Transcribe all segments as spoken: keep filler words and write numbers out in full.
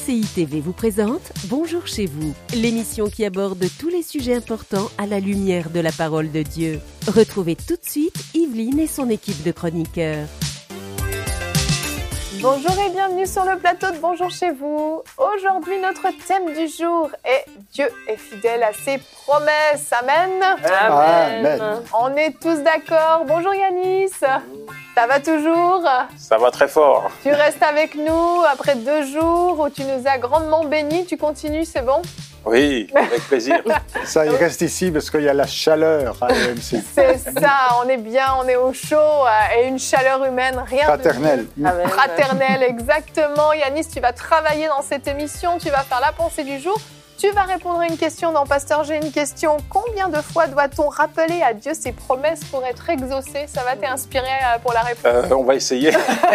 C I T V vous présente Bonjour chez vous, l'émission qui aborde tous les sujets importants à la lumière de la parole de Dieu. Retrouvez tout de suite Yveline et son équipe de chroniqueurs. Bonjour et bienvenue sur le plateau de Bonjour chez vous. Aujourd'hui, notre thème du jour est Dieu est fidèle à ses promesses. Amen. Amen. Amen. On est tous d'accord. Bonjour Yanis. Ça va toujours? Ça va très fort. Tu restes avec nous après deux jours où tu nous as grandement bénis. Tu continues, c'est bon? Oui, avec plaisir. Ça, il reste ici parce qu'il y a la chaleur à l'E M C. C'est ça, on est bien, on est au chaud et une chaleur humaine, rien Fraternelle. de mieux. Fraternelle, exactement. Yanis, tu vas travailler dans cette émission, tu vas faire la pensée du jour. Tu vas répondre à une question dans Pasteur, j'ai une question. Combien de fois doit-on rappeler à Dieu ses promesses pour être exaucé? Ça va t'inspirer pour la réponse? euh, On va essayer.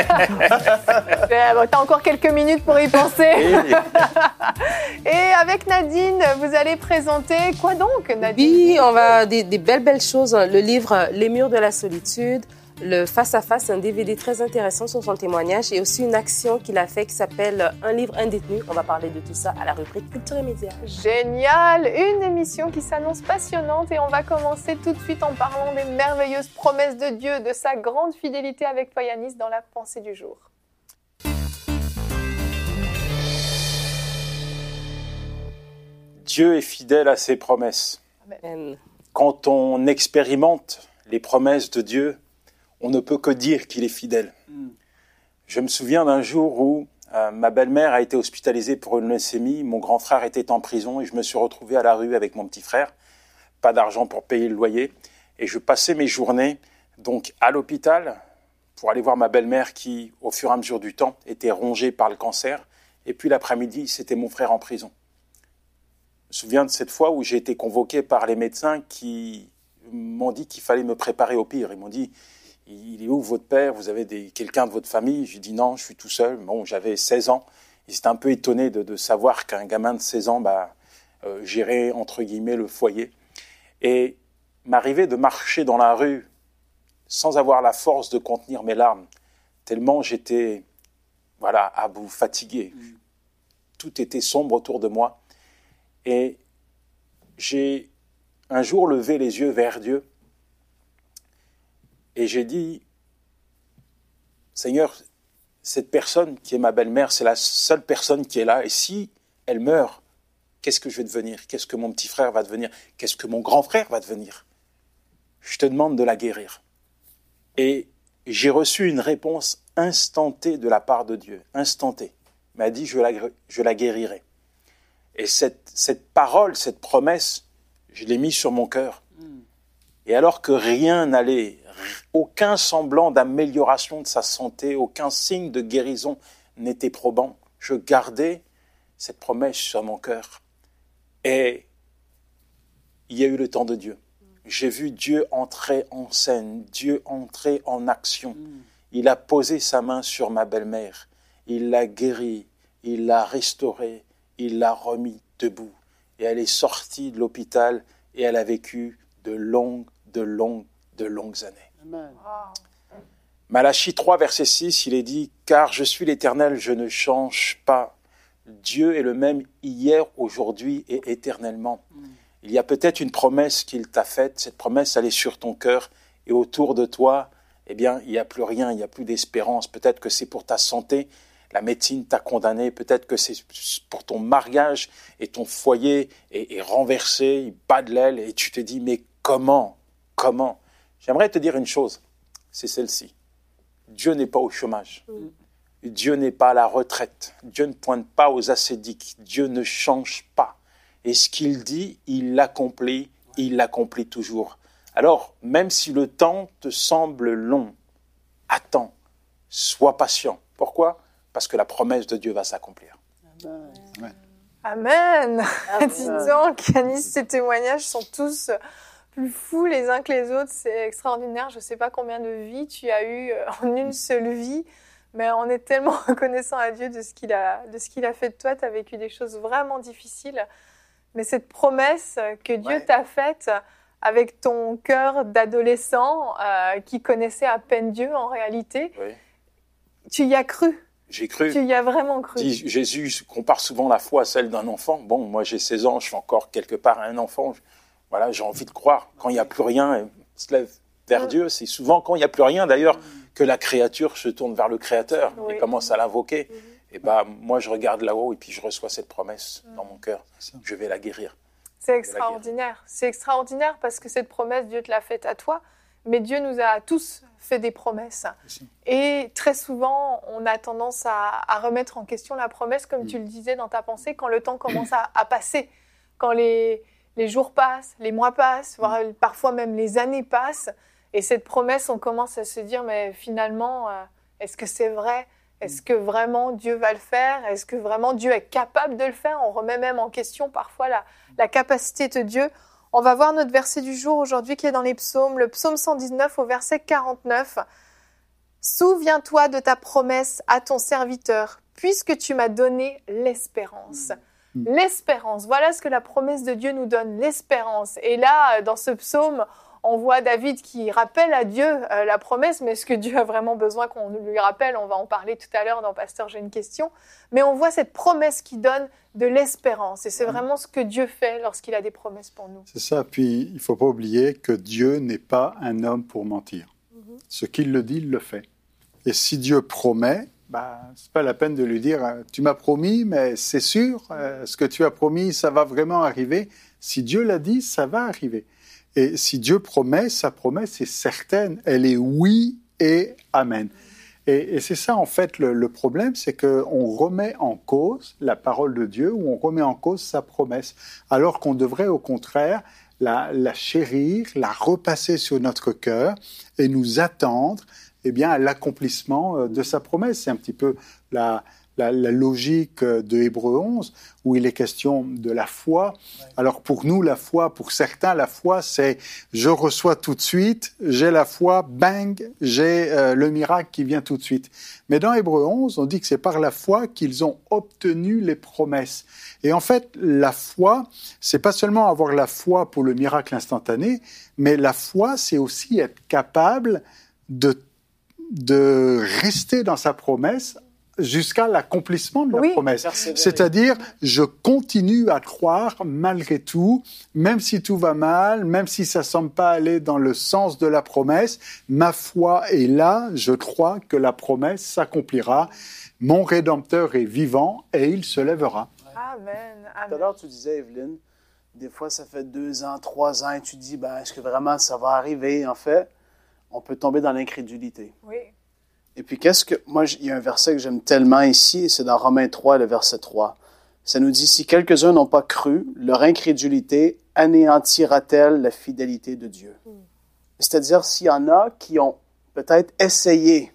T'as encore quelques minutes pour y penser. Oui. Et avec Nadine, vous allez présenter quoi donc, Nadine? Oui, on va des, des belles, belles choses. Le livre Les murs de la solitude, le face-à-face, un D V D très intéressant sur son témoignage et aussi une action qu'il a fait qui s'appelle Un livre, un détenu. On va parler de tout ça à la rubrique Culture et Médias. Génial! Une émission qui s'annonce passionnante et on va commencer tout de suite en parlant des merveilleuses promesses de Dieu, de sa grande fidélité avec toi, Yanis, dans la pensée du jour. Dieu est fidèle à ses promesses. Amen. Quand on expérimente les promesses de Dieu, on ne peut que dire qu'il est fidèle. Mm. Je me souviens d'un jour où euh, ma belle-mère a été hospitalisée pour une leucémie, mon grand frère était en prison et je me suis retrouvé à la rue avec mon petit frère, pas d'argent pour payer le loyer, et je passais mes journées donc à l'hôpital pour aller voir ma belle-mère qui, au fur et à mesure du temps, était rongée par le cancer, et puis l'après-midi, c'était mon frère en prison. Je me souviens de cette fois où j'ai été convoqué par les médecins qui m'ont dit qu'il fallait me préparer au pire. Ils m'ont dit « Il est où votre père? Vous avez des, quelqu'un de votre famille ?» J'ai dit « Non, je suis tout seul. » Bon, j'avais seize ans. Ils étaient un peu étonnés de, de savoir qu'un gamin de seize ans bah, euh, gérait, entre guillemets, le foyer. Et m'arrivait de marcher dans la rue sans avoir la force de contenir mes larmes, tellement j'étais voilà, à bout, fatigué. Mmh. Tout était sombre autour de moi. Et j'ai un jour levé les yeux vers Dieu et j'ai dit, Seigneur, cette personne qui est ma belle-mère, c'est la seule personne qui est là. Et si elle meurt, qu'est-ce que je vais devenir? Qu'est-ce que mon petit frère va devenir? Qu'est-ce que mon grand frère va devenir? Je te demande de la guérir. Et j'ai reçu une réponse instantanée de la part de Dieu. Instantanée. Il m'a dit, je la, je la guérirai. Et cette, cette parole, cette promesse, je l'ai mise sur mon cœur. Mm. Et alors que rien n'allait, aucun semblant d'amélioration de sa santé, aucun signe de guérison n'était probant, je gardais cette promesse sur mon cœur. Et il y a eu le temps de Dieu. Mm. J'ai vu Dieu entrer en scène, Dieu entrer en action. Mm. Il a posé sa main sur ma belle-mère. Il l'a guérie, il l'a restaurée. Il l'a remis debout. Et elle est sortie de l'hôpital et elle a vécu de longues, de longues, de longues années. Amen. Wow. Malachie trois, verset six, il est dit « Car je suis l'Éternel, je ne change pas. Dieu est le même hier, aujourd'hui et éternellement. Mm. » Il y a peut-être une promesse qu'il t'a faite. Cette promesse, elle est sur ton cœur. Et autour de toi, eh bien, il n'y a plus rien, il n'y a plus d'espérance. Peut-être que c'est pour ta santé. La médecine t'a condamné, peut-être que c'est pour ton mariage et ton foyer est, est renversé, il bat de l'aile et tu te dis, mais comment, comment? J'aimerais te dire une chose, c'est celle-ci. Dieu n'est pas au chômage. Mm. Dieu n'est pas à la retraite. Dieu ne pointe pas aux ascédiques. Dieu ne change pas. Et ce qu'il dit, il l'accomplit, il l'accomplit toujours. Alors, même si le temps te semble long, attends, sois patient. Pourquoi? Parce que la promesse de Dieu va s'accomplir. Amen. Amen. Amen. Dis donc, Yanis, ces témoignages sont tous plus fous les uns que les autres. C'est extraordinaire. Je ne sais pas combien de vies tu as eues en une seule vie, mais on est tellement reconnaissant à Dieu de ce qu'il a, de ce qu'il a fait de toi. Tu as vécu des choses vraiment difficiles. Mais cette promesse que Dieu ouais. t'a faite avec ton cœur d'adolescent euh, qui connaissait à peine Dieu en réalité, oui. tu y as cru. J'ai cru. Tu y as vraiment cru. Dit, Jésus compare souvent la foi à celle d'un enfant. Bon, moi j'ai seize ans, je suis encore quelque part un enfant. Voilà, j'ai envie de croire. Quand il n'y a plus rien, on se lève vers mmh. Dieu. C'est souvent quand il n'y a plus rien, d'ailleurs, que la créature se tourne vers le Créateur oui. et commence à l'invoquer. Mmh. Et bah, moi, je regarde là-haut et puis je reçois cette promesse mmh. dans mon cœur. Je vais la guérir. C'est extraordinaire. C'est extraordinaire parce que cette promesse, Dieu te l'a faite à toi. Mais Dieu nous a tous fait des promesses. Merci. Et très souvent, on a tendance à, à remettre en question la promesse, comme mmh. tu le disais dans ta pensée, quand le temps commence à, à passer, quand les, les jours passent, les mois passent, voire parfois même les années passent. Et cette promesse, on commence à se dire, mais finalement, euh, est-ce que c'est vrai ? Est-ce que vraiment Dieu va le faire ? Est-ce que vraiment Dieu est capable de le faire ? On remet même en question parfois la, la capacité de Dieu. On va voir notre verset du jour aujourd'hui qui est dans les psaumes, le psaume cent dix-neuf au verset quarante-neuf. « Souviens-toi de ta promesse à ton serviteur, puisque tu m'as donné l'espérance. Mmh. » L'espérance, voilà ce que la promesse de Dieu nous donne, l'espérance. Et là, dans ce psaume, on voit David qui rappelle à Dieu euh, la promesse, mais est-ce que Dieu a vraiment besoin qu'on lui rappelle ? On va en parler tout à l'heure dans Pasteur, j'ai une question. Mais on voit cette promesse qui donne de l'espérance. Et c'est vraiment ce que Dieu fait lorsqu'il a des promesses pour nous. C'est ça. Puis, il ne faut pas oublier que Dieu n'est pas un homme pour mentir. Mm-hmm. Ce qu'il le dit, il le fait. Et si Dieu promet, bah, ce n'est pas la peine de lui dire « Tu m'as promis, mais c'est sûr, euh, ce que tu as promis, ça va vraiment arriver. » Si Dieu l'a dit, ça va arriver. Et si Dieu promet, sa promesse est certaine. Elle est oui et amen. Et, et c'est ça, en fait, le, le problème, c'est qu'on remet en cause la parole de Dieu ou on remet en cause sa promesse, alors qu'on devrait, au contraire, la, la chérir, la repasser sur notre cœur et nous attendre eh bien, à l'accomplissement de sa promesse. C'est un petit peu la... La, la logique de Hébreux onze, où il est question de la foi. Ouais. Alors pour nous, la foi, pour certains, la foi, c'est je reçois tout de suite, j'ai la foi, bang, j'ai euh, le miracle qui vient tout de suite. Mais dans Hébreux onze, on dit que c'est par la foi qu'ils ont obtenu les promesses. Et en fait, la foi, c'est pas seulement avoir la foi pour le miracle instantané, mais la foi, c'est aussi être capable de, de rester dans sa promesse jusqu'à l'accomplissement de la oui, promesse. C'est-à-dire, je continue à croire malgré tout, même si tout va mal, même si ça ne semble pas aller dans le sens de la promesse, ma foi est là, je crois que la promesse s'accomplira. Mon Rédempteur est vivant et il se lèvera. Amen. Amen. Tout à l'heure, tu disais, Evelyne, des fois, ça fait deux ans, trois ans, et tu dis, ben, est-ce que vraiment ça va arriver? En fait, on peut tomber dans l'incrédulité. Oui. Et puis, qu'est-ce que... Moi, il y a un verset que j'aime tellement ici, et c'est dans Romains trois, le verset trois. Ça nous dit, « Si quelques-uns n'ont pas cru, leur incrédulité anéantira-t-elle la fidélité de Dieu? Mm. » C'est-à-dire, s'il y en a qui ont peut-être essayé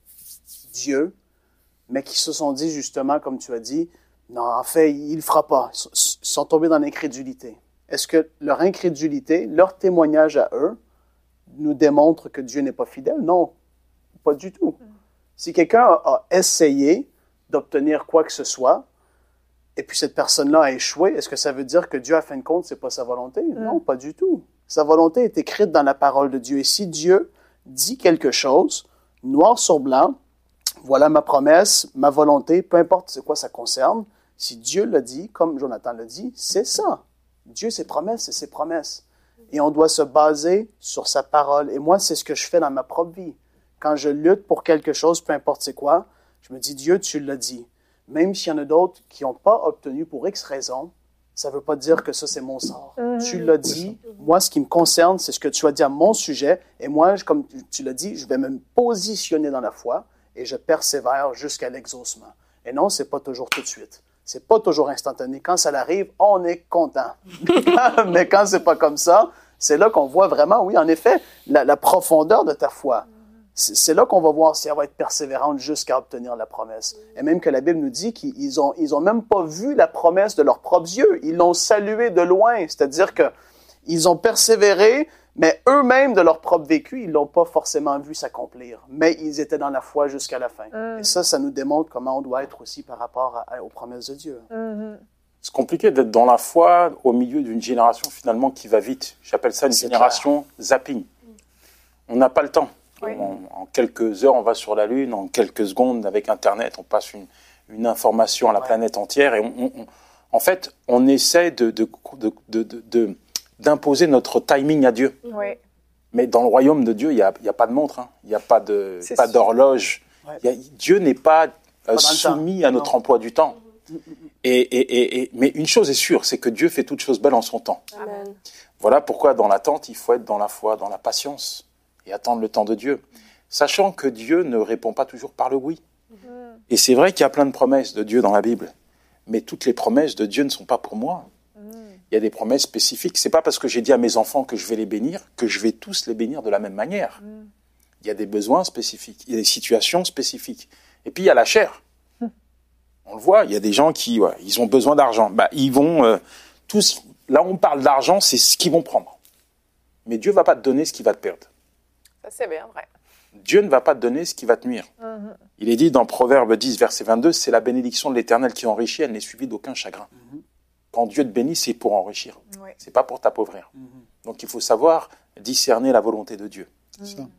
Dieu, mais qui se sont dit, justement, comme tu as dit, « Non, en fait, il ne le fera pas. » Ils sont tombés dans l'incrédulité. Est-ce que leur incrédulité, leur témoignage à eux, nous démontre que Dieu n'est pas fidèle? Non. Pas du tout. Si quelqu'un a, a essayé d'obtenir quoi que ce soit, et puis cette personne-là a échoué, est-ce que ça veut dire que Dieu, à fin de compte, c'est pas sa volonté? Mm. Non, pas du tout. Sa volonté est écrite dans la parole de Dieu. Et si Dieu dit quelque chose, noir sur blanc, voilà ma promesse, ma volonté, peu importe c'est quoi ça concerne, si Dieu l'a dit, comme Jonathan l'a dit, c'est ça. Dieu, ses promesses, c'est ses promesses. Et on doit se baser sur sa parole. Et moi, c'est ce que je fais dans ma propre vie. Quand je lutte pour quelque chose, peu importe c'est quoi, je me dis, Dieu, tu l'as dit. Même s'il y en a d'autres qui n'ont pas obtenu pour X raison, ça ne veut pas dire que ça, c'est mon sort. Mm-hmm. Tu l'as dit. Moi, ce qui me concerne, c'est ce que tu as dit à mon sujet. Et moi, comme tu l'as dit, je vais me positionner dans la foi et je persévère jusqu'à l'exaucement. Et non, ce n'est pas toujours tout de suite. Ce n'est pas toujours instantané. Quand ça arrive, on est content. Mais quand ce n'est pas comme ça, c'est là qu'on voit vraiment, oui, en effet, la, la profondeur de ta foi. C'est là qu'on va voir si elle va être persévérante jusqu'à obtenir la promesse. Et même que la Bible nous dit qu'ils ont, ils ont même pas vu la promesse de leurs propres yeux. Ils l'ont saluée de loin. C'est-à-dire que ils ont persévéré, mais eux-mêmes, de leur propre vécu, ils l'ont pas forcément vu s'accomplir. Mais ils étaient dans la foi jusqu'à la fin. Mm. Et ça, ça nous démontre comment on doit être aussi par rapport à, aux promesses de Dieu. Mm-hmm. C'est compliqué d'être dans la foi au milieu d'une génération finalement qui va vite. J'appelle ça une C'est génération clair. Zapping. On n'a pas le temps. Oui. On- en quelques heures, on va sur la Lune. En quelques secondes, avec Internet, on passe une, une information à la Ouais. planète entière. Et on, on- on- en fait, on essaie de, de, de, de, de- de- d'imposer notre timing à Dieu. Oui. Mais dans le royaume de Dieu, il n'y a, il y a pas de montre, hein. Il n'y a pas, de, C'est pas sûr. d'horloge. Ouais. Il y a- Dieu n'est pas, euh, dans le soumis temps. à notre Non. emploi du temps. Et, et, et, et- mais une chose est sûre, c'est que Dieu fait toutes choses belles en son temps. Amen. Voilà pourquoi dans l'attente, il faut être dans la foi, dans la patience et attendre le temps de Dieu. Sachant que Dieu ne répond pas toujours par le oui. Et c'est vrai qu'il y a plein de promesses de Dieu dans la Bible. Mais toutes les promesses de Dieu ne sont pas pour moi. Il y a des promesses spécifiques. C'est pas parce que j'ai dit à mes enfants que je vais les bénir que je vais tous les bénir de la même manière. Il y a des besoins spécifiques, il y a des situations spécifiques. Et puis il y a la chair. On le voit, il y a des gens qui, ouais, ils ont besoin d'argent. Bah, ils vont euh, tous. Là, on parle d'argent, c'est ce qu'ils vont prendre. Mais Dieu va pas te donner ce qui va te perdre. Ça, c'est bien vrai. Dieu ne va pas te donner ce qui va te nuire. Mhm. Il est dit dans Proverbe dix, verset vingt-deux, c'est la bénédiction de l'Éternel qui enrichit, elle n'est suivie d'aucun chagrin. Quand Dieu te bénit, c'est pour enrichir. Oui. C'est pas pour t'appauvrir. Donc il faut savoir discerner la volonté de Dieu. C'est ça.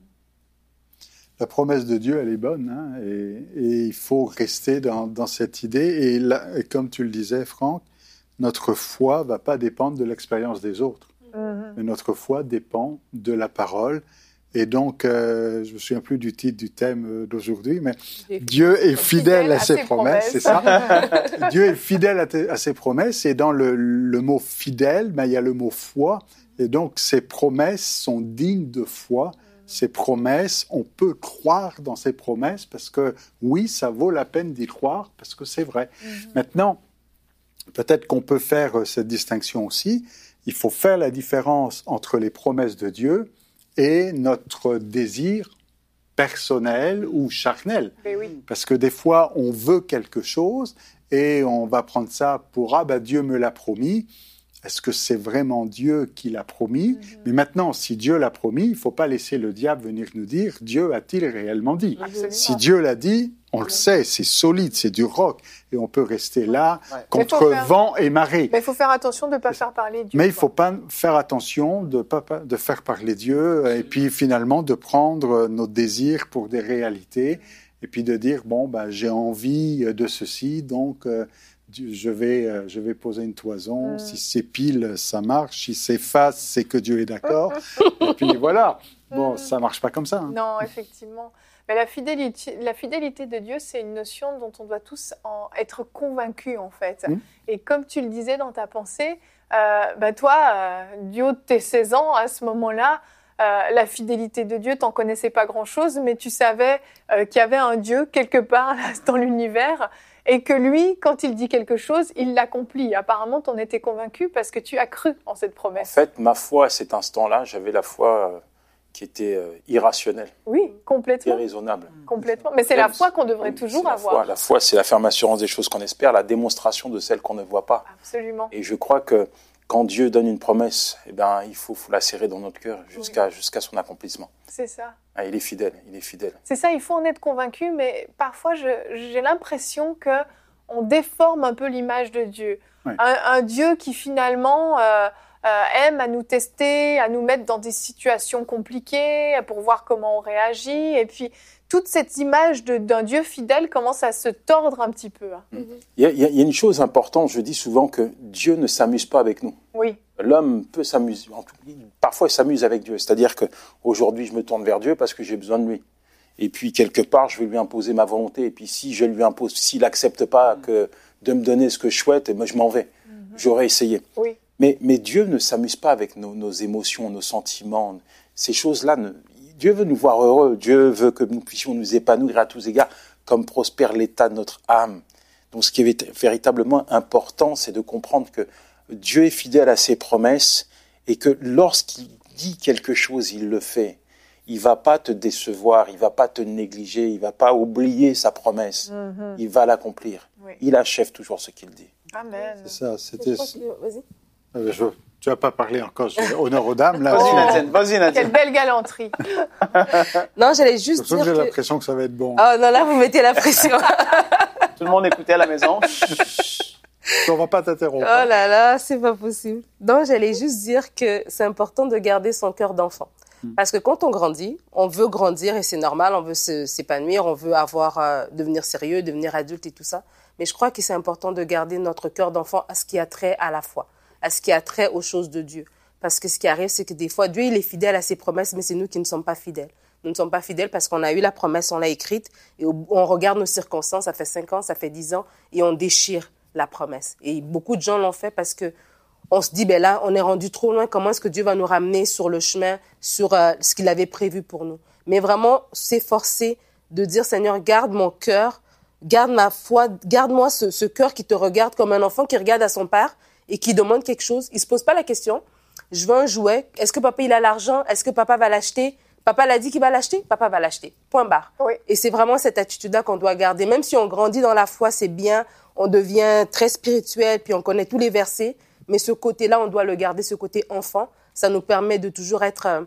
La promesse de Dieu, elle est bonne, hein, et, et il faut rester dans, dans cette idée. Et, là, et comme tu le disais, Franck, notre foi va pas dépendre de l'expérience des autres, Mhm. mais notre foi dépend de la parole. Et donc, euh, je me souviens plus du titre du thème euh, d'aujourd'hui, mais Dieu est fidèle à ses promesses, c'est ça. Dieu est fidèle à, te- à ses promesses, et dans le, le mot fidèle, ben, il y a le mot foi, et donc ces promesses sont dignes de foi. Ces promesses, on peut croire dans ces promesses parce que oui, ça vaut la peine d'y croire parce que c'est vrai. Maintenant, peut-être qu'on peut faire euh, cette distinction aussi. Il faut faire la différence entre les promesses de Dieu et notre désir personnel ou charnel. Mais oui. Parce que des fois, on veut quelque chose et on va prendre ça pour « Ah, ben Dieu me l'a promis ». Est-ce que c'est vraiment Dieu qui l'a promis? Mm-hmm. Mais maintenant, si Dieu l'a promis, il ne faut pas laisser le diable venir nous dire « Dieu a-t-il réellement dit ?» Absolument. Si Dieu l'a dit, on le sait, c'est solide, c'est du roc. Et on peut rester là Ouais. contre Mais faut faire- vent et marée. Mais il faut faire attention de ne pas faire parler Dieu. Mais il ne quoi. faut pas faire attention de, pas, pas- de faire parler Dieu et puis finalement de prendre nos désirs pour des réalités et puis de dire, bon, ben, j'ai envie de ceci, donc euh, je vais, euh, je vais poser une toison. Mm. Si c'est pile, ça marche. Si c'est face, c'est que Dieu est d'accord. Et puis voilà. Bon, ça ne marche pas comme ça. Hein. Non, effectivement. Mais la fidélité, la fidélité de Dieu, c'est une notion dont on doit tous en être convaincus, en fait. Mm. Et comme tu le disais dans ta pensée, euh, bah toi, euh, du haut de tes seize ans, à ce moment-là, euh, la fidélité de Dieu, t'en connaissais pas grand-chose, mais tu savais euh, qu'il y avait un Dieu quelque part là, dans l'univers et que lui, quand il dit quelque chose, il l'accomplit. Apparemment, t'en étais convaincu parce que tu as cru en cette En promesse. fait, ma foi à cet instant-là, j'avais la foi euh, qui était euh, irrationnelle, Oui, complètement. irraisonnable. Complètement. Mais c'est la Même foi si- qu'on devrait C'est toujours la avoir. foi. La foi, c'est la ferme assurance des choses qu'on espère, la démonstration de celles qu'on ne voit pas. Absolument. Et je crois que quand Dieu donne une promesse, eh ben, il faut, faut la serrer dans notre cœur jusqu'à jusqu'à son accomplissement. C'est ça. Ah, il est fidèle, il est fidèle. C'est ça, il faut en être convaincu, mais parfois je- j'ai l'impression que on déforme un peu l'image de Dieu. Ouais. Un, un Dieu qui finalement euh, euh, aime à nous tester, à nous mettre dans des situations compliquées pour voir comment on réagit. Et puis toute cette image de- d'un Dieu fidèle commence à se tordre un petit peu. hein. Il y, a, il y a- il y a une chose importante, je dis souvent que Dieu ne s'amuse pas avec nous. Oui, L'homme peut s'amuser, en tout- parfois il s'amuse avec Dieu. C'est-à-dire que aujourd'hui je me tourne vers Dieu parce que j'ai besoin de lui. Et puis quelque part je vais lui imposer ma volonté. Et puis si je lui impose, s'il n'accepte pas que de me donner ce que je souhaite, et moi je m'en vais. J'aurais essayé. oui, Mais, mais Dieu ne s'amuse pas avec nos, nos émotions, nos sentiments. Ces choses-là, ne- Dieu veut nous voir heureux. Dieu veut que nous puissions nous épanouir à tous égards, comme prospère l'état de notre âme. Donc ce qui est véritablement important, c'est de comprendre que Dieu est fidèle à ses promesses et que lorsqu'il dit quelque chose, il le fait. Il va pas te décevoir, il va pas te négliger, il va pas oublier sa promesse. Mhm. Il va l'accomplir. Oui. Il achève toujours ce qu'il dit. Amen. C'est ça, Je c'était... crois que- Vas-y. Euh, je- Tu n'as pas parlé encore, je fais honneur aux dames, là. Vas-y, Oh. Nadine. Vas-y, Quelle Nadine. belle galenterie. Non, j'allais juste Surtout que dire j'ai que... l'impression que ça va être bon. Oh non, là, vous mettez la pression. Tout le monde écoutait à la maison. On ne va pas t'interrompre. Oh là là, c'est pas possible. Donc, j'allais juste dire que c'est important de garder son cœur d'enfant. Mmh. Parce que quand on grandit, on veut grandir et c'est normal, on veut se, s'épanouir, on veut avoir, euh, devenir sérieux, devenir adulte et tout ça. Mais je crois que c'est important de garder notre cœur d'enfant à ce qui a trait à la foi, à ce qui a trait aux choses de Dieu. Parce que ce qui arrive, c'est que des fois, Dieu, il est fidèle à ses promesses, mais c'est nous qui ne sommes pas fidèles. Nous ne sommes pas fidèles parce qu'on a eu la promesse, on l'a écrite, et on regarde nos circonstances, ça fait cinq ans, ça fait dix ans, et on déchire la promesse. Et beaucoup de gens l'ont fait parce que on se dit, ben là, on est rendu trop loin, comment est-ce que Dieu va nous ramener sur le chemin, sur euh, ce qu'il avait prévu pour nous? Mais vraiment, s'efforcer de dire, Seigneur, garde mon cœur, garde ma foi, garde-moi ce, ce cœur qui te regarde comme un enfant qui regarde à son père et qui demande quelque chose. Il se pose pas la question, je veux un jouet, est-ce que papa il a l'argent, est-ce que papa va l'acheter? Papa l'a dit qu'il va l'acheter, papa va l'acheter. Point barre. Oui. Et c'est vraiment cette attitude-là qu'on doit garder. Même si on grandit dans la foi, c'est bien, on devient très spirituel, puis on connaît tous les versets, mais ce côté-là, on doit le garder, ce côté enfant. Ça nous permet de toujours être euh,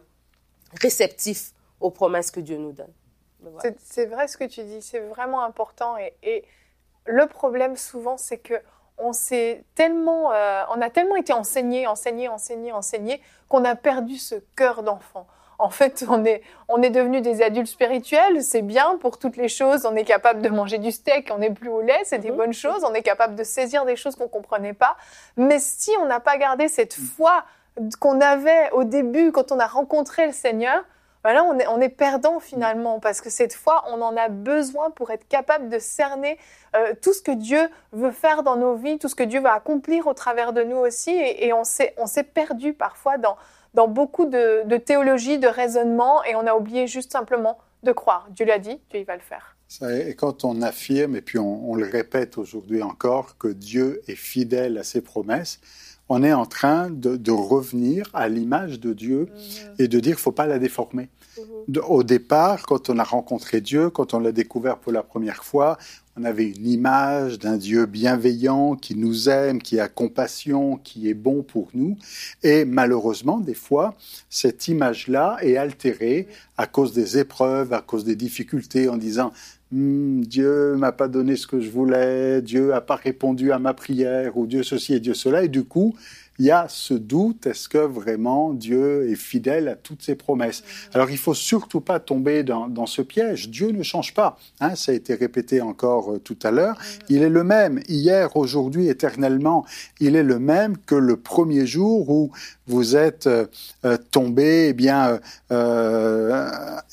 réceptif aux promesses que Dieu nous donne. Voilà. C'est, c'est vrai ce que tu dis, c'est vraiment important. Et, et le problème souvent, c'est que on s'est tellement, euh, on a tellement été enseigné, enseigné, enseigné, enseigné, qu'on a perdu ce cœur d'enfant. En fait, on est, on est devenus des adultes spirituels, c'est bien pour toutes les choses. On est capable de manger du steak, on n'est plus au lait, c'est des mmh. bonnes choses. On est capable de saisir des choses qu'on ne comprenait pas. Mais si on n'a pas gardé cette foi qu'on avait au début, quand on a rencontré le Seigneur, ben là, on est, on est perdant finalement, parce que cette foi, on en a besoin pour être capable de cerner euh, tout ce que Dieu veut faire dans nos vies, tout ce que Dieu va accomplir au travers de nous aussi. Et, et on s'est, on s'est perdu parfois dans... dans beaucoup de, de théologie, de raisonnement, et on a oublié juste simplement de croire. Dieu l'a dit, Dieu il va le faire. Et quand on affirme, et puis on, on le répète aujourd'hui encore, que Dieu est fidèle à ses promesses, on est en train de, de revenir à l'image de Dieu mmh. et de dire qu'il ne faut pas la déformer. Mmh. De, au départ, quand on a rencontré Dieu, quand on l'a découvert pour la première fois, on avait une image d'un Dieu bienveillant, qui nous aime, qui a compassion, qui est bon pour nous. Et malheureusement, des fois, cette image-là est altérée à cause des épreuves, à cause des difficultés, en disant hm, « Dieu m'a pas donné ce que je voulais, Dieu a pas répondu à ma prière, ou Dieu ceci et Dieu cela. » Et du coup, il y a ce doute, est-ce que vraiment Dieu est fidèle à toutes ses promesses? Mmh. Alors, il ne faut surtout pas tomber dans, dans ce piège. Dieu ne change pas. Hein, ça a été répété encore euh, tout à l'heure. Mmh. Il est le même, hier, aujourd'hui, éternellement. Il est le même que le premier jour où vous êtes euh, euh, tombé, eh bien, euh,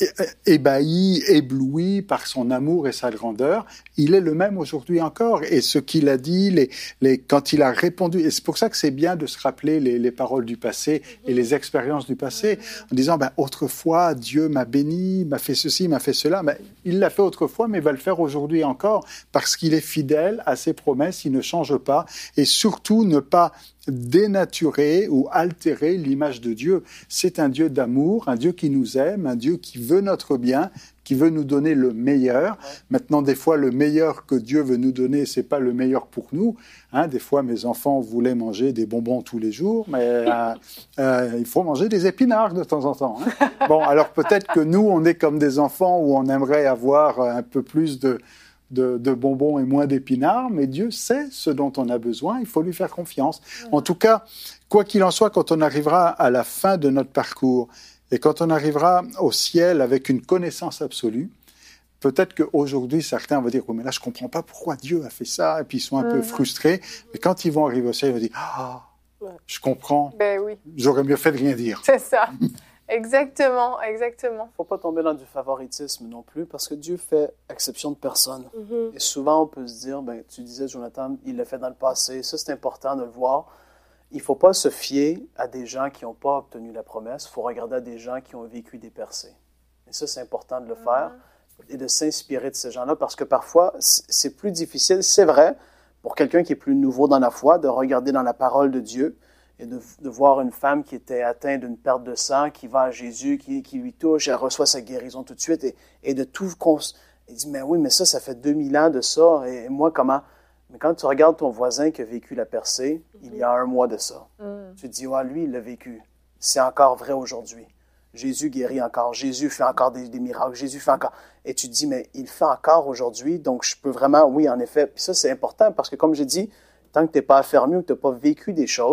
ébahi, ébloui par son amour et sa grandeur. Il est le même aujourd'hui encore. Et ce qu'il a dit, les, les, quand il a répondu, et c'est pour ça que c'est bien de se rappeler les, les paroles du passé et les expériences du passé, en disant, ben, autrefois, Dieu m'a béni, m'a fait ceci, m'a fait cela. Ben, il l'a fait autrefois, mais il va le faire aujourd'hui encore, parce qu'il est fidèle à ses promesses, il ne change pas, et surtout ne pas dénaturer ou altérer l'image de Dieu. C'est un Dieu d'amour, un Dieu qui nous aime, un Dieu qui veut notre bien, qui veut nous donner le meilleur. Ouais. Maintenant, des fois, le meilleur que Dieu veut nous donner, c'est pas le meilleur pour nous. Hein, des fois, mes enfants voulaient manger des bonbons tous les jours, mais euh, euh, il faut manger des épinards de temps en temps. Hein. Bon, alors peut-être que nous, on est comme des enfants où on aimerait avoir un peu plus de De, de bonbons et moins d'épinards, mais Dieu sait ce dont on a besoin, il faut lui faire confiance. Mmh. En tout cas, quoi qu'il en soit, quand on arrivera à la fin de notre parcours, et quand on arrivera au ciel avec une connaissance absolue, peut-être qu'aujourd'hui, certains vont dire, oh, mais là, je ne comprends pas pourquoi Dieu a fait ça, et puis ils sont un mmh. peu frustrés, mais quand ils vont arriver au ciel, ils vont dire, ah, oh, je comprends, ben oui. J'aurais mieux fait de rien dire. C'est ça. Exactement, exactement. Il ne faut pas tomber dans du favoritisme non plus, parce que Dieu fait exception de personne. Mm-hmm. Et souvent, on peut se dire, ben, tu disais, Jonathan, il l'a fait dans le passé. Ça, c'est important de le voir. Il ne faut pas se fier à des gens qui n'ont pas obtenu la promesse. Il faut regarder à des gens qui ont vécu des percées. Et ça, c'est important de le mm-hmm. faire et de s'inspirer de ces gens-là, parce que parfois, c'est plus difficile, c'est vrai, pour quelqu'un qui est plus nouveau dans la foi, de regarder dans la parole de Dieu, et de, de voir une femme qui était atteinte d'une perte de sang, qui va à Jésus, qui, qui lui touche, elle reçoit sa guérison tout de suite, et, et de tout... Il dit, mais oui, mais ça, ça fait deux mille ans de ça, et, et moi, comment... Mais quand tu regardes ton voisin qui a vécu la percée, mm-hmm. il y a un mois de ça, mm. tu te dis, ouais, lui, il l'a vécu. C'est encore vrai aujourd'hui. Jésus guérit encore, Jésus fait encore des, des miracles, Jésus fait encore... Et tu te dis, mais il fait encore aujourd'hui, donc je peux vraiment... Oui, en effet. Puis ça, c'est important, parce que comme j'ai dit, tant que tu n'es pas affermi ou que tu n'as pas vécu des choses,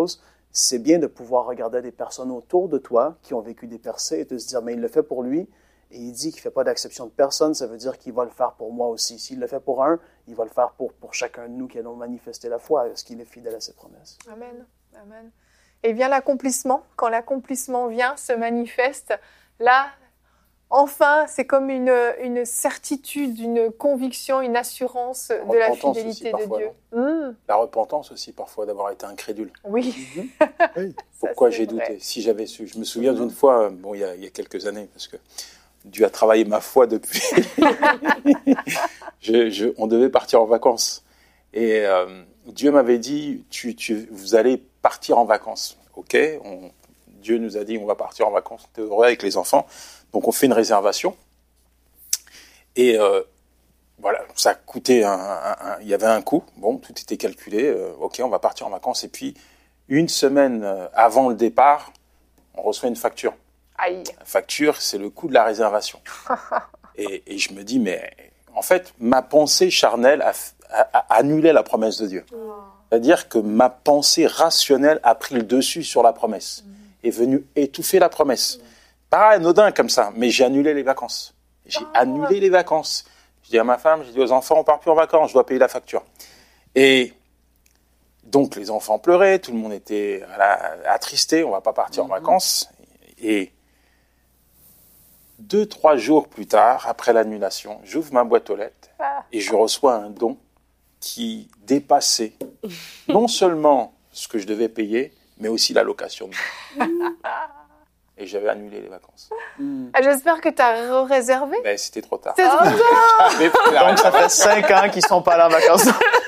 c'est bien de pouvoir regarder des personnes autour de toi qui ont vécu des percées et de se dire, mais il le fait pour lui, et il dit qu'il ne fait pas d'acception de personne, ça veut dire qu'il va le faire pour moi aussi. S'il le fait pour un, il va le faire pour, pour chacun de nous qui allons manifester la foi. Est-ce qu'il est fidèle à ses promesses? Amen. Amen. Et vient l'accomplissement. Quand l'accomplissement vient, se manifeste, là, enfin, c'est comme une, une certitude, une conviction, une assurance de la fidélité aussi, de parfois, Dieu. Mmh. La repentance aussi, parfois, d'avoir été incrédule. Oui. Mmh. oui. Pourquoi j'ai douté? Si j'avais su. Je me souviens d'une fois, bon, il y a, il y a quelques années, parce que Dieu a travaillé ma foi depuis. je, je, on devait partir en vacances. Et euh, Dieu m'avait dit, tu, tu, vous allez partir en vacances. OK, on, Dieu nous a dit, on va partir en vacances. On était heureux avec les enfants. Donc, on fait une réservation. Et euh, voilà, ça a coûté un, un, un... Il y avait un coût. Bon, tout était calculé. Euh, OK, on va partir en vacances. Et puis, une semaine avant le départ, on reçoit une facture. Aïe. La facture, c'est le coût de la réservation. et, et je me dis, mais en fait, ma pensée charnelle a, a, a annulé la promesse de Dieu. Oh. C'est-à-dire que ma pensée rationnelle a pris le dessus sur la promesse. Mmh. Est venue étouffer la promesse. Mmh. Pas anodin comme ça, mais j'ai annulé les vacances. J'ai oh. annulé les vacances. Je dis à ma femme, je dis aux enfants, on part plus en vacances, je dois payer la facture. Et donc les enfants pleuraient, tout le monde était voilà, attristé, on va pas partir mmh. en vacances. Et deux, trois jours plus tard, après l'annulation, j'ouvre ma boîte aux lettres ah. et je reçois un don qui dépassait non seulement ce que je devais payer, mais aussi la location. Et j'avais annulé les vacances. Mm. J'espère que tu as réservé. Ben, c'était trop tard. C'est trop tard. Donc ça fait cinq ans qu'ils ne sont pas allés en vacances.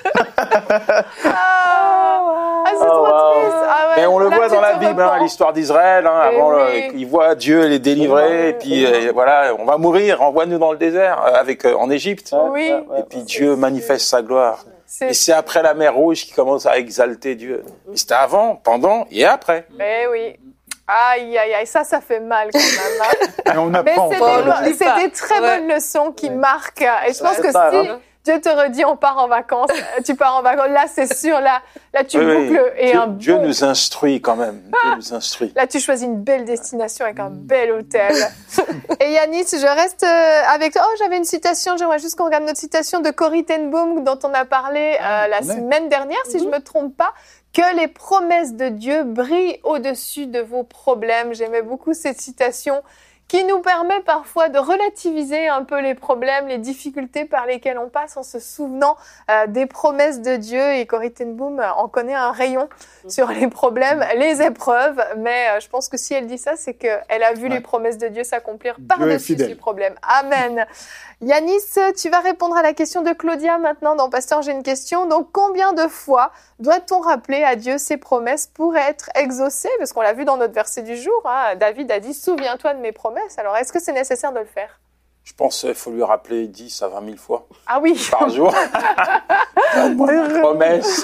Ah, c'est trop wow. triste. Ah ouais. Mais on le Là, voit dans la Bible, hein, l'histoire d'Israël. Hein, avant, oui. le, ils voient Dieu les délivrer, et puis euh, voilà, on va mourir, envoie-nous dans le désert, euh, avec euh, en Égypte. Oui. Et puis Dieu manifeste sa gloire. C'est... Et c'est après la mer Rouge qui commence à exalter Dieu. Et c'était avant, pendant et après. Mais oui. Aïe, aïe, aïe, ça, ça fait mal quand même. Mais on apprend. Mais c'est des, c'est des très ouais. bonnes leçons qui ouais. marquent. Et je pense que ça, si... Hein. Dieu te redit, on part en vacances, tu pars en vacances, là, c'est sûr, là, là tu oui, boucles. Oui. Et Dieu, un Dieu bon... nous instruit quand même. Dieu ah nous instruit. Là, tu choisis une belle destination avec un bel hôtel. Et Yanis, je reste avec toi. Oh, j'avais une citation, j'aimerais juste qu'on regarde notre citation de Corrie ten Boom dont on a parlé euh, la semaine dernière, si mm-hmm. je me trompe pas. Que les promesses de Dieu brillent au-dessus de vos problèmes. J'aimais beaucoup cette citation qui nous permet parfois de relativiser un peu les problèmes, les difficultés par lesquelles on passe en se souvenant euh, des promesses de Dieu. Et Corrie ten Boom en connaît un rayon sur les problèmes, les épreuves. Mais euh, je pense que si elle dit ça, c'est qu'elle a vu ouais. les promesses de Dieu s'accomplir par-dessus ces problèmes. Amen. Yanis, tu vas répondre à la question de Claudia maintenant dans Pasteur, j'ai une question. Donc, combien de fois doit-on rappeler à Dieu ses promesses pour être exaucé? Parce qu'on l'a vu dans notre verset du jour, hein, David a dit « Souviens-toi de mes promesses ». Alors, est-ce que c'est nécessaire de le faire? Je pense qu'il faut lui rappeler dix à vingt mille fois. Ah oui. Par jour. Donne-moi ma promesse.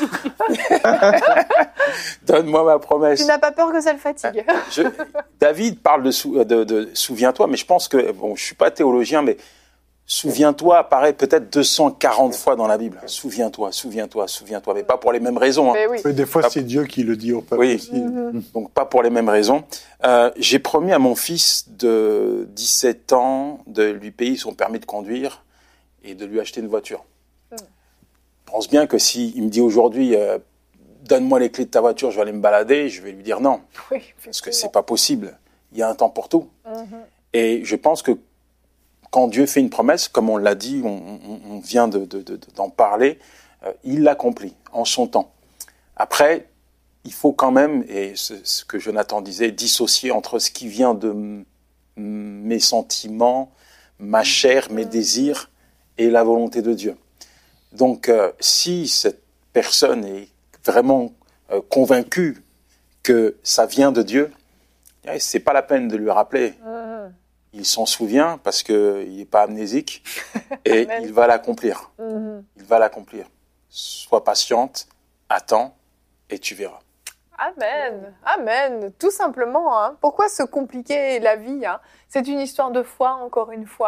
Donne-moi ma promesse. Tu n'as pas peur que ça le fatigue? je, David parle de, sou, de, de souviens-toi, mais je pense que, bon, je ne suis pas théologien, mais souviens-toi apparaît peut-être deux cent quarante fois dans la Bible. Souviens-toi, souviens-toi, souviens-toi, mais pas pour les mêmes raisons. Hein. Oui. Des fois, pas... c'est Dieu qui le dit au peuple oui. aussi. Mm-hmm. Donc pas pour les mêmes raisons. Euh, j'ai promis à mon fils de dix-sept ans de lui payer son permis de conduire et de lui acheter une voiture. Mm. Je pense bien que s'il si me dit aujourd'hui euh, donne-moi les clés de ta voiture, je vais aller me balader, je vais lui dire non. Oui, parce que c'est pas possible. Il y a un temps pour tout. Mm-hmm. Et je pense que quand Dieu fait une promesse, comme on l'a dit, on, on, on vient de, de, de, d'en parler, euh, il l'accomplit en son temps. Après, il faut quand même, et ce, ce que Jonathan disait, dissocier entre ce qui vient de m- mes sentiments, ma chair, mes désirs, et la volonté de Dieu. Donc, euh, si cette personne est vraiment euh, convaincue que ça vient de Dieu, c'est pas la peine de lui rappeler. Uh-huh. Il s'en souvient parce qu'il n'est pas amnésique et il va l'accomplir. Mm-hmm. Il va l'accomplir. Sois patiente, attends et tu verras. Amen, amen, tout simplement. Hein. Pourquoi se compliquer la vie hein? C'est une histoire de foi, encore une fois.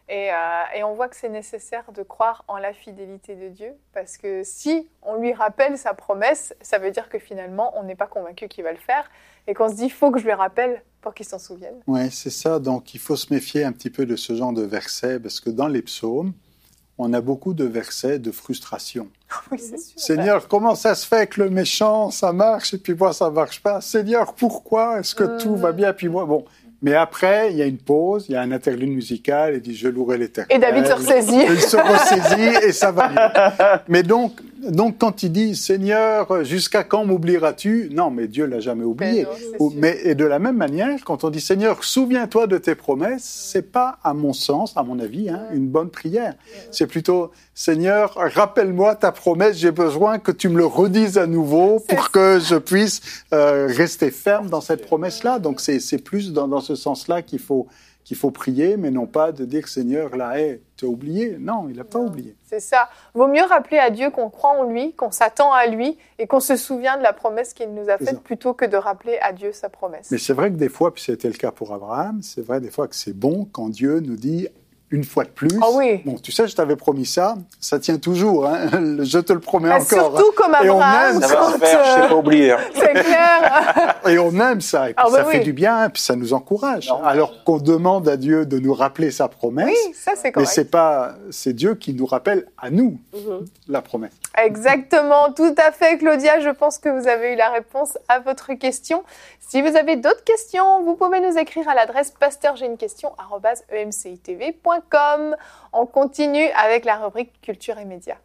Et, euh, et on voit que c'est nécessaire de croire en la fidélité de Dieu, parce que si on lui rappelle sa promesse, ça veut dire que finalement, on n'est pas convaincu qu'il va le faire, et qu'on se dit, il faut que je lui rappelle pour qu'il s'en souvienne. Oui, c'est ça. Donc, il faut se méfier un petit peu de ce genre de versets, parce que dans les psaumes, on a beaucoup de versets de frustration. Oui, c'est sûr. Seigneur, comment ça se fait que le méchant, ça marche, et puis moi, ça ne marche pas? Seigneur, pourquoi est-ce que mmh. tout va bien, puis moi, bon... Mais après, il y a une pause, il y a un interlude musical, il dit « Je louerai l'Éternel ». Et David se ressaisit. Il se ressaisit et ça va mieux. Mais donc, donc, quand il dit « Seigneur, jusqu'à quand m'oublieras-tu » Non, mais Dieu l'a jamais oublié. Mais, non, mais Et de la même manière, quand on dit « Seigneur, souviens-toi de tes promesses », c'est pas, à mon sens, à mon avis, hein, une bonne prière. C'est plutôt « Seigneur, rappelle-moi ta promesse, j'ai besoin que tu me le redises à nouveau pour que je puisse euh, rester ferme dans cette promesse-là. » Donc, c'est, c'est plus dans, dans ce sens-là qu'il faut, qu'il faut prier, mais non pas de dire « Seigneur, là, hey, tu as oublié ». Non, il n'a pas oublié. C'est ça. Vaut mieux rappeler à Dieu qu'on croit en lui, qu'on s'attend à lui et qu'on se souvient de la promesse qu'il nous a faite plutôt que de rappeler à Dieu sa promesse. Mais c'est vrai que des fois, puis c'était le cas pour Abraham, c'est vrai des fois que c'est bon quand Dieu nous dit une fois de plus. Oh oui. Bon, tu sais, je t'avais promis ça, ça tient toujours, hein, je te le promets ah, encore. Surtout comme Abraham. Ça va se faire, je sais pas oublier. Hein. C'est clair. Et on aime ça, et puis ah, ça bah fait oui. du bien, et puis ça nous encourage. Non, alors qu'on demande à Dieu de nous rappeler sa promesse. Oui, ça c'est correct. Mais c'est pas, c'est Dieu qui nous rappelle à nous mm-hmm. la promesse. Exactement, tout à fait, Claudia. Je pense que vous avez eu la réponse à votre question. Si vous avez d'autres questions, vous pouvez nous écrire à l'adresse pasteur j'ai une question arobase e m c i t v point com. On continue avec la rubrique Culture et Médias.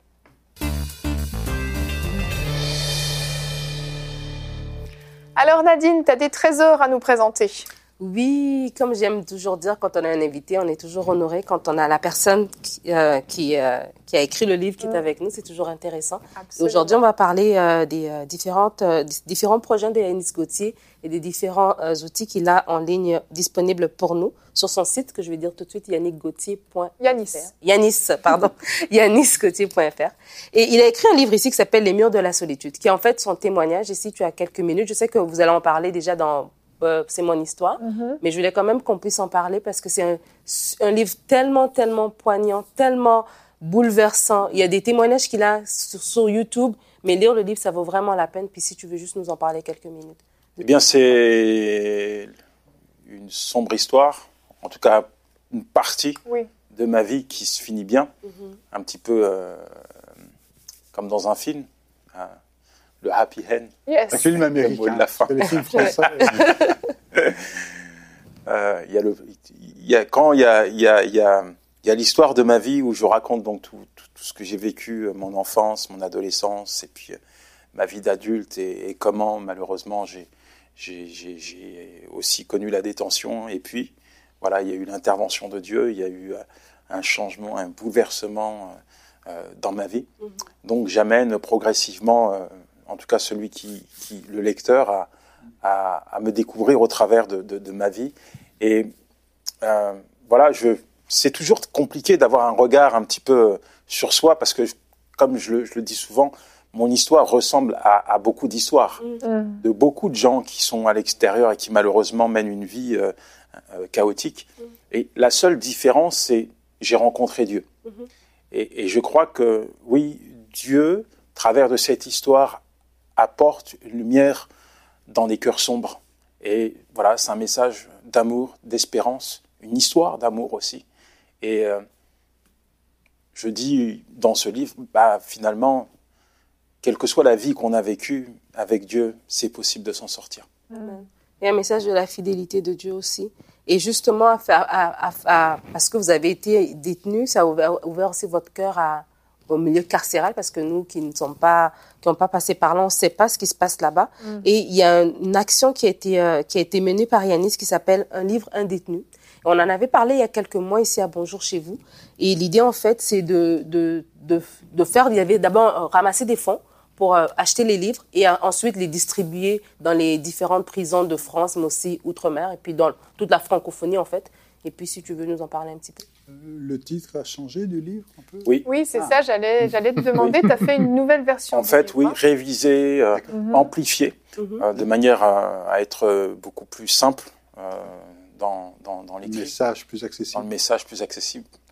Alors Nadine, tu as des trésors à nous présenter. Oui, comme j'aime toujours dire, quand on a un invité, on est toujours honoré. Quand on a la personne qui, euh, qui, euh, qui a écrit le livre qui est avec nous, c'est toujours intéressant. Et aujourd'hui, on va parler euh, des, euh, différentes, euh, des différents projets de Yanis Gauthier et des différents euh, outils qu'il a en ligne disponibles pour nous sur son site, que je vais dire tout de suite, yannick gauthier point f r. Yanis. Yanis, pardon. yannick gauthier point f r. Et il a écrit un livre ici qui s'appelle Les murs de la solitude, qui est en fait son témoignage. Ici, tu as quelques minutes. Je sais que vous allez en parler déjà dans... Euh, c'est mon histoire, mm-hmm. mais je voulais quand même qu'on puisse en parler parce que c'est un, un livre tellement, tellement poignant, tellement bouleversant. Il y a des témoignages qu'il a sur, sur YouTube, mais lire le livre, ça vaut vraiment la peine. Puis si tu veux juste nous en parler quelques minutes. Eh bien, c'est une sombre histoire, en tout cas une partie oui. de ma vie qui se finit bien, mm-hmm. un petit peu euh, comme dans un film. Hein. Le happy end. Yes. Un film américain. De la fin. Les films français. euh, y a le, y a, quand il y a, y a, y a, y a l'histoire de ma vie où je raconte donc tout, tout, tout ce que j'ai vécu, mon enfance, mon adolescence, et puis euh, ma vie d'adulte et, et comment malheureusement j'ai, j'ai, j'ai, j'ai aussi connu la détention. Et puis voilà, il y a eu l'intervention de Dieu, il y a eu un changement, un bouleversement euh, dans ma vie. Mm-hmm. Donc j'amène progressivement. Euh, en tout cas celui qui, qui le lecteur, a, a, à me découvrir au travers de, de, de ma vie. Et euh, voilà, je, c'est toujours compliqué d'avoir un regard un petit peu sur soi, parce que, comme je le, je le dis souvent, mon histoire ressemble à, à beaucoup d'histoires, mmh. de beaucoup de gens qui sont à l'extérieur et qui malheureusement mènent une vie euh, euh, chaotique. Mmh. Et la seule différence, c'est j'ai rencontré Dieu. Mmh. Et, et je crois que, oui, Dieu, à travers de cette histoire, apporte une lumière dans les cœurs sombres. Et voilà, c'est un message d'amour, d'espérance, une histoire d'amour aussi. Et euh, je dis dans ce livre, bah, finalement, quelle que soit la vie qu'on a vécue avec Dieu, c'est possible de s'en sortir. Amen. Il y a un message de la fidélité de Dieu aussi. Et justement, à, à, à, à, parce que vous avez été détenu, ça a ouvert, ouvert aussi votre cœur à au milieu carcéral, parce que nous qui ne sommes pas, qui n'ont pas passé par là, on ne sait pas ce qui se passe là-bas. Mm. Et il y a une action qui a été, euh, qui a été menée par Yanis qui s'appelle Un livre, un détenu. On en avait parlé il y a quelques mois ici à Bonjour chez vous. Et l'idée, en fait, c'est de, de, de, de faire, il y avait d'abord ramasser des fonds pour euh, acheter les livres et euh, ensuite les distribuer dans les différentes prisons de France, mais aussi outre-mer, et puis dans toute la francophonie, en fait. Et puis, si tu veux nous en parler un petit peu. Le titre a changé du livre un peu ? Oui, oui c'est ah. ça, j'allais, j'allais te demander, tu as fait une nouvelle version. En fait, oui, révisée, euh, mm-hmm. amplifiée, mm-hmm. euh, de manière à, à être beaucoup plus simple euh, dans, dans, dans l'écrit. Le message plus accessible. Dans le message plus accessible.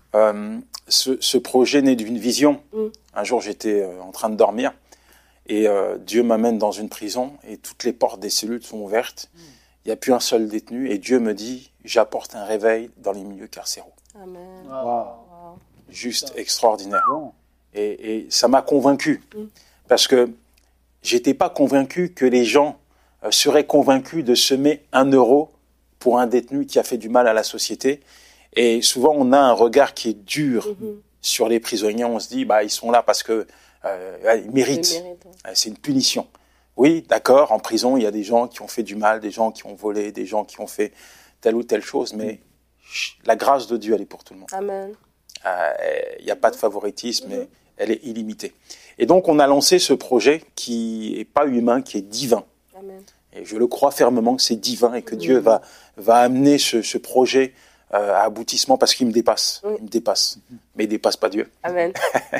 euh, ce, ce projet naît d'une vision. Mm. Un jour, j'étais euh, en train de dormir et euh, Dieu m'amène dans une prison et toutes les portes des cellules sont ouvertes. Mm. Il n'y a plus un seul détenu et Dieu me dit, j'apporte un réveil dans les milieux carcéraux. Amen. Wow. Wow. Juste extraordinaire. Bon. Et, et ça m'a convaincu mm. parce que j'étais pas convaincu que les gens euh, seraient convaincus de semer un euro pour un détenu qui a fait du mal à la société. Et souvent, on a un regard qui est dur mm-hmm. sur les prisonniers. On se dit, bah, ils sont là parce que euh, ils méritent. Ils méritent ouais. C'est une punition. Oui, d'accord, en prison, il y a des gens qui ont fait du mal, des gens qui ont volé, des gens qui ont fait telle ou telle chose, mais mm. la grâce de Dieu, elle est pour tout le monde. Amen. Il euh, n'y a pas de favoritisme, mm-hmm. mais elle est illimitée. Et donc, on a lancé ce projet qui n'est pas humain, qui est divin. Amen. Et je le crois fermement que c'est divin et que mm-hmm. Dieu va, va amener ce, ce projet euh, à aboutissement parce qu'il me dépasse. Mm. Il me dépasse, mm-hmm. mais il ne dépasse pas Dieu. Amen.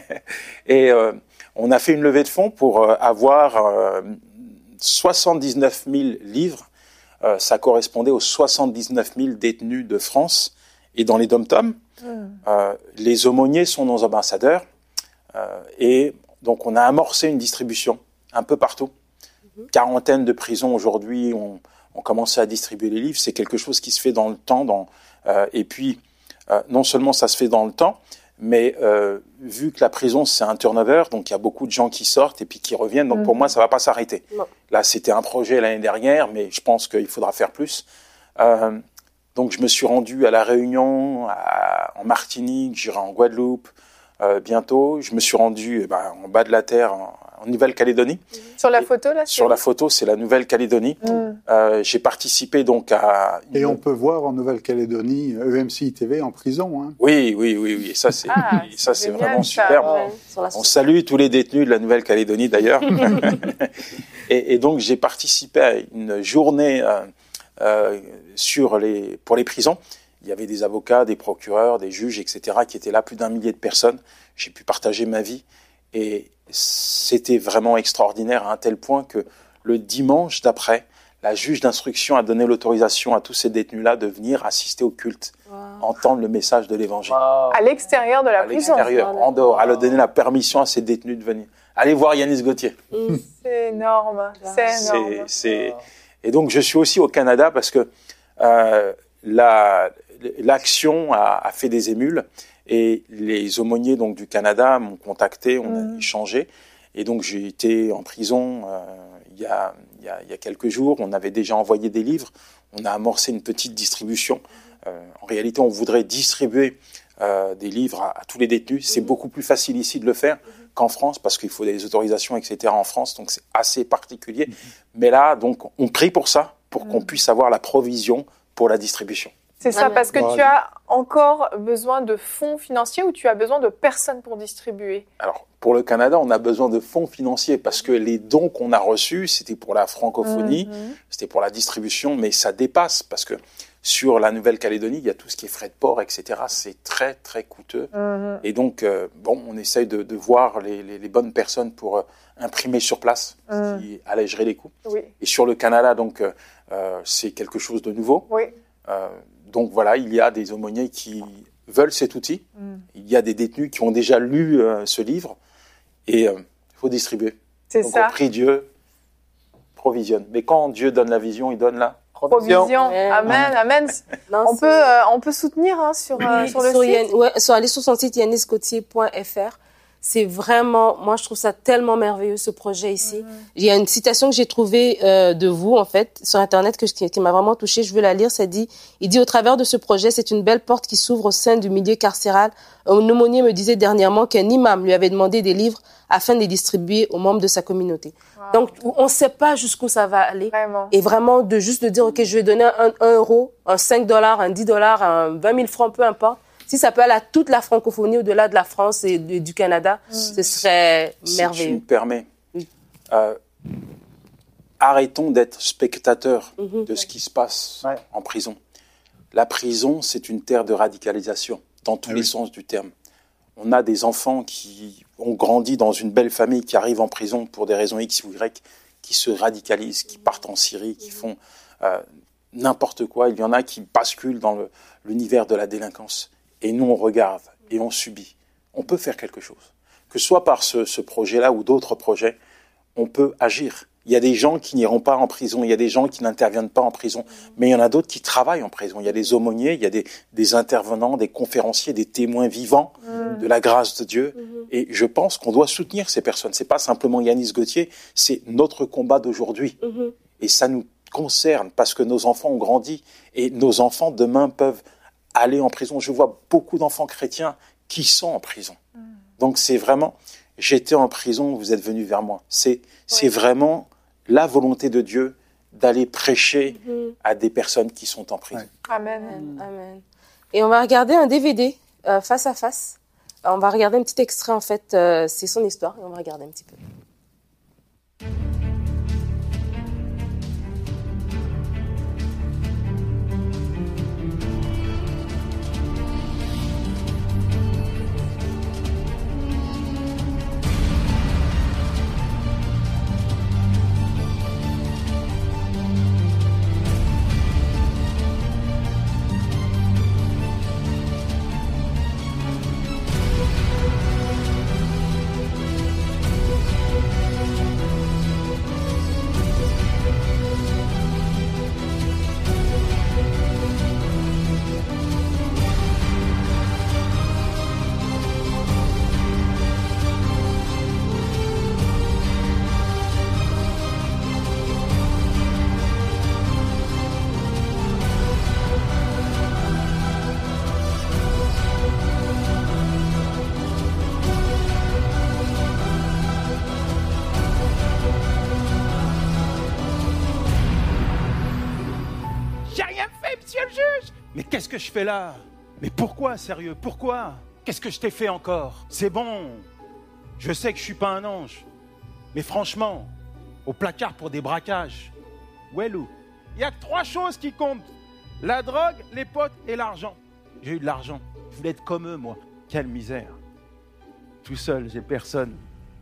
Et euh, on a fait une levée de fonds pour euh, avoir euh, soixante-dix-neuf mille livres. Euh, ça correspondait aux soixante-dix-neuf mille détenus de France et dans les dom-toms. Mm. Euh, les aumôniers sont nos ambassadeurs. Euh, et donc, on a amorcé une distribution un peu partout. Mm-hmm. Quarantaine de prisons aujourd'hui ont, ont commencé à distribuer les livres. C'est quelque chose qui se fait dans le temps. Dans, euh, et puis, euh, non seulement ça se fait dans le temps, mais euh, vu que la prison, c'est un turnover, donc il y a beaucoup de gens qui sortent et puis qui reviennent. Donc, mm-hmm. pour moi, ça ne va pas s'arrêter. Non. Là, c'était un projet l'année dernière, mais je pense qu'il faudra faire plus. Euh, donc, je me suis rendu à La Réunion, à, en Martinique, j'irai en Guadeloupe. Euh, bientôt, je me suis rendu eh ben, en bas de la terre, en, en Nouvelle-Calédonie. Mmh. Sur la photo, là Sur la photo, c'est la Nouvelle-Calédonie. Mmh. Euh, j'ai participé donc à... Et on peut voir en Nouvelle-Calédonie E M C I T V en prison. Hein. Oui, oui, oui, oui. Ça, c'est, ah, ça, c'est, c'est vraiment ça, superbe. Ouais. On salue tous les détenus de la Nouvelle-Calédonie, d'ailleurs. et, et donc, j'ai participé à une journée euh, euh, sur les, pour les prisons. Il y avait des avocats, des procureurs, des juges, et cetera, qui étaient là, plus d'un millier de personnes. J'ai pu partager ma vie et c'était vraiment extraordinaire à un tel point que le dimanche d'après, la juge d'instruction a donné l'autorisation à tous ces détenus-là de venir assister au culte, wow. entendre le message de l'Évangile. Wow. À l'extérieur de la à prison. À l'extérieur, en dehors. Wow. Elle a donné la permission à ces détenus de venir. Allez voir Yanis Gauthier. Mmh. C'est énorme, c'est énorme. C'est, c'est... Et donc, je suis aussi au Canada parce que euh, la... L'action a, a fait des émules et les aumôniers donc du Canada m'ont contacté, on mmh. a échangé et donc j'ai été en prison euh, il y a il y a il y a quelques jours. On avait déjà envoyé des livres, on a amorcé une petite distribution. Euh, en réalité, on voudrait distribuer euh, des livres à, à tous les détenus. C'est mmh. beaucoup plus facile ici de le faire mmh. qu'en France parce qu'il faut des autorisations, et cetera. En France, donc c'est assez particulier. Mmh. Mais là, donc on prie pour ça, pour mmh. qu'on puisse avoir la provision pour la distribution. C'est ça, parce que tu as encore besoin de fonds financiers ou tu as besoin de personnes pour distribuer? Alors, pour le Canada, on a besoin de fonds financiers parce que les dons qu'on a reçus, c'était pour la francophonie, mm-hmm. c'était pour la distribution, mais ça dépasse parce que sur la Nouvelle-Calédonie, il y a tout ce qui est frais de port, et cetera. C'est très, très coûteux. Mm-hmm. Et donc, euh, bon, on essaye de, de voir les, les, les bonnes personnes pour euh, imprimer sur place, mm. ce qui allégerait les coûts. Oui. Et sur le Canada, donc, euh, c'est quelque chose de nouveau. Oui. Euh, Donc voilà, il y a des aumôniers qui veulent cet outil. Mm. Il y a des détenus qui ont déjà lu euh, ce livre et il euh, faut distribuer. C'est Donc ça. on prie Dieu, provisionne. Mais quand Dieu donne la vision, il donne la provision. provision. Amen, amen. Non, on, peut, euh, on peut soutenir hein, sur, euh, sur le sur site. Yann, ouais, sur, aller sur son site yanis gauthier point f r. C'est vraiment, moi je trouve ça tellement merveilleux ce projet ici. Mm-hmm. Il y a une citation que j'ai trouvée euh, de vous en fait sur internet que je, qui, qui m'a vraiment touchée. Je veux la lire. Ça dit, il dit au travers de ce projet, c'est une belle porte qui s'ouvre au sein du milieu carcéral. Un aumônier me disait dernièrement qu'un imam lui avait demandé des livres afin de les distribuer aux membres de sa communauté. Wow. Donc on ne sait pas jusqu'où ça va aller. Vraiment. Et vraiment de juste de dire ok, je vais donner un, un euro, un cinq dollars, un dix dollars, un vingt mille francs, peu importe. Si ça peut aller à toute la francophonie au-delà de la France et de, du Canada, mmh. ce serait merveilleux. Si tu me permets, oui. euh, arrêtons d'être spectateurs mmh. de ce qui se passe ouais. en prison. La prison, c'est une terre de radicalisation, dans tous ah les oui. sens du terme. On a des enfants qui ont grandi dans une belle famille, qui arrivent en prison pour des raisons X ou Y, qui se radicalisent, qui partent en Syrie, qui font euh, n'importe quoi. Il y en a qui basculent dans le, l'univers de la délinquance. Et nous, on regarde. et on subit. On peut faire quelque chose. Que ce soit par ce, ce projet-là ou d'autres projets, on peut agir. Il y a des gens qui n'iront pas en prison, il y a des gens qui n'interviennent pas en prison, mais il y en a d'autres qui travaillent en prison. Il y a des aumôniers, il y a des, des intervenants, des conférenciers, des témoins vivants mmh. de la grâce de Dieu. Mmh. Et je pense qu'on doit soutenir ces personnes. C'est pas simplement Yanis Gauthier, c'est notre combat d'aujourd'hui. Mmh. Et ça nous concerne parce que nos enfants ont grandi et nos enfants demain peuvent aller en prison. Je vois beaucoup d'enfants chrétiens qui sont en prison. Mmh. Donc c'est vraiment, j'étais en prison, vous êtes venus vers moi. C'est, ouais. c'est vraiment la volonté de Dieu d'aller prêcher mm-hmm. à des personnes qui sont en prison. Ouais. Amen. Amen. Amen. Et on va regarder un D V D euh, face à face. On va regarder un petit extrait, en fait, euh, c'est son histoire, et on va regarder un petit peu. Mais qu'est-ce que je fais là? Mais pourquoi, sérieux? Pourquoi? Qu'est-ce que je t'ai fait encore? C'est bon. Je sais que je suis pas un ange. Mais franchement, au placard pour des braquages. Wellou, il y a que trois choses qui comptent. La drogue, les potes et l'argent. J'ai eu de l'argent. Je voulais être comme eux, moi. Quelle misère. Tout seul, j'ai personne.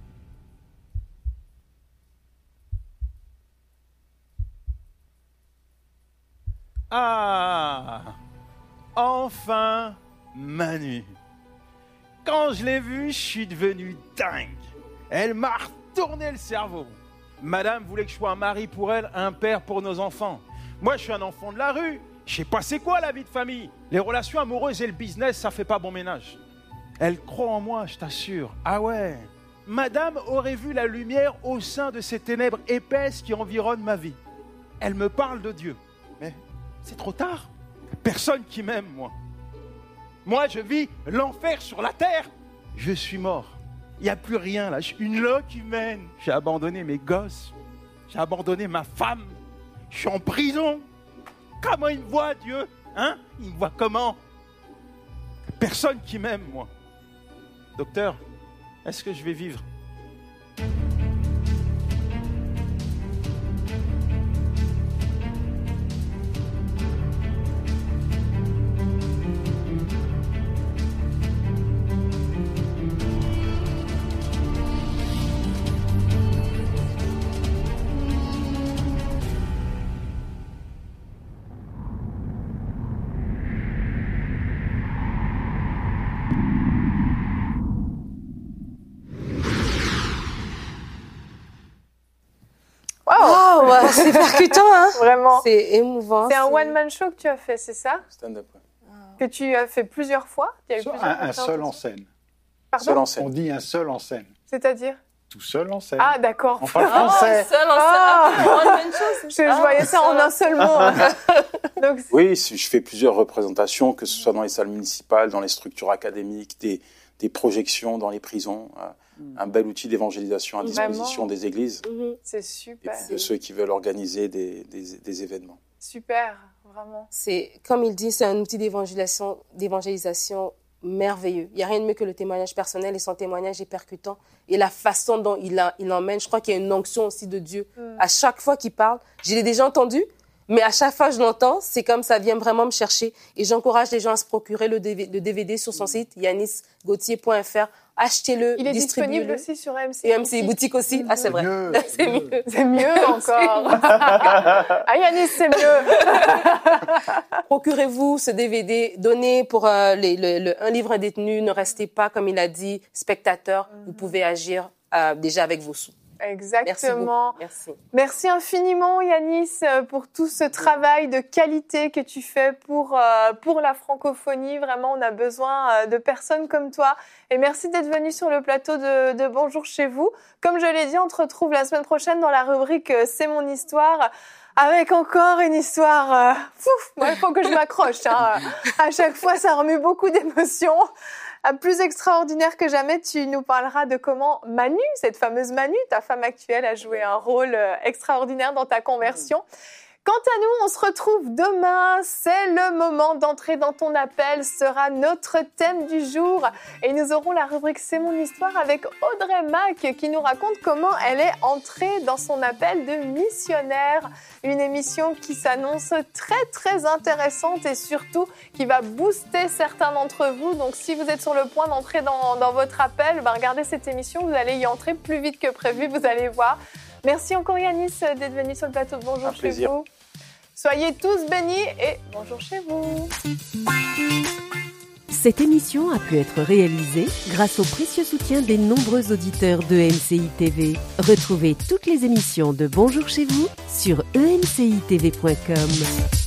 Ah! Enfin, Manu. Quand je l'ai vue, je suis devenu dingue. Elle m'a retourné le cerveau. Madame voulait que je sois un mari pour elle, un père pour nos enfants. Moi, je suis un enfant de la rue. Je sais pas c'est quoi la vie de famille. Les relations amoureuses et le business, ça fait pas bon ménage. Elle croit en moi, je t'assure. Ah ouais. Madame aurait vu la lumière au sein de ces ténèbres épaisses qui environnent ma vie. Elle me parle de Dieu. Mais c'est trop tard. Personne qui m'aime, moi. Moi, je vis l'enfer sur la terre. Je suis mort. Il n'y a plus rien, là. Je suis une loque humaine. J'ai abandonné mes gosses. J'ai abandonné ma femme. Je suis en prison. Comment il me voit, Dieu? Hein? Il me voit comment? Personne qui m'aime, moi. Docteur, est-ce que je vais vivre? Wow, c'est percutant, hein? Vraiment. C'est émouvant. C'est un one-man show que tu as fait, c'est ça? Stand-up, ouais. Que tu as fait plusieurs fois? Il y a eu plusieurs un, un seul en scène. Pardon? Seul en scène. On dit un seul en scène. C'est-à-dire? Tout seul en scène. Ah, d'accord. On parle Oh, français. seul en Ah. scène. Ah, one-man show, c'est Je, ça? je voyais ça en un seul mot. Donc, Oui, je fais plusieurs représentations, que ce soit dans les salles municipales, dans les structures académiques, des, des projections dans les prisons. Mm. Un bel outil d'évangélisation à disposition Vraiment. des églises mm-hmm. C'est et super. puis de ceux qui veulent organiser des, des, des événements. Super, vraiment. C'est, comme il dit, c'est un outil d'évangélisation, d'évangélisation merveilleux. Il n'y a rien de mieux que le témoignage personnel et son témoignage est percutant. Et la façon dont il, a, il emmène, je crois qu'il y a une onction aussi de Dieu. Mm. À chaque fois qu'il parle, je l'ai déjà entendu, mais à chaque fois que je l'entends, c'est comme ça vient vraiment me chercher. Et j'encourage les gens à se procurer le D V D, le D V D sur son site, yanis gauthier point f r. achetez-le, Il est distribuez-le. disponible aussi sur M C. Et M C Boutique aussi. Ah, c'est vrai. Mieux, C'est mieux. C'est mieux encore. Ah, Yanis, c'est mieux. Procurez-vous ce D V D, donnez pour euh, les, le, le, un livre détenu, ne restez pas, comme il a dit, spectateur, mm-hmm. vous pouvez agir euh, déjà avec vos sous. Exactement. Merci, Merci. Merci infiniment, Yanis, pour tout ce travail de qualité que tu fais pour, euh, pour la francophonie. Vraiment, on a besoin de personnes comme toi. Et merci d'être venu sur le plateau de, de Bonjour chez vous. Comme je l'ai dit, on te retrouve la semaine prochaine dans la rubrique C'est mon histoire, avec encore une histoire. Euh, fouf, moi, il faut que je m'accroche. Hein. À chaque fois, ça remue beaucoup d'émotions. Plus extraordinaire que jamais, tu nous parleras de comment Manu, cette fameuse Manu, ta femme actuelle, a joué un rôle extraordinaire dans ta conversion. Quant à nous, on se retrouve demain. C'est le moment d'entrer dans ton appel, sera notre thème du jour. Et nous aurons la rubrique C'est mon histoire avec Audrey Mac qui nous raconte comment elle est entrée dans son appel de missionnaire. Une émission qui s'annonce très très intéressante et surtout qui va booster certains d'entre vous. Donc si vous êtes sur le point d'entrer dans, dans votre appel, ben regardez cette émission, vous allez y entrer plus vite que prévu, vous allez voir. Merci encore Yanis d'être venu sur le plateau de Bonjour chez vous. Soyez tous bénis et bonjour chez vous. Cette émission a pu être réalisée grâce au précieux soutien des nombreux auditeurs de M C I T V. Retrouvez toutes les émissions de Bonjour chez vous sur e m c i t v point com.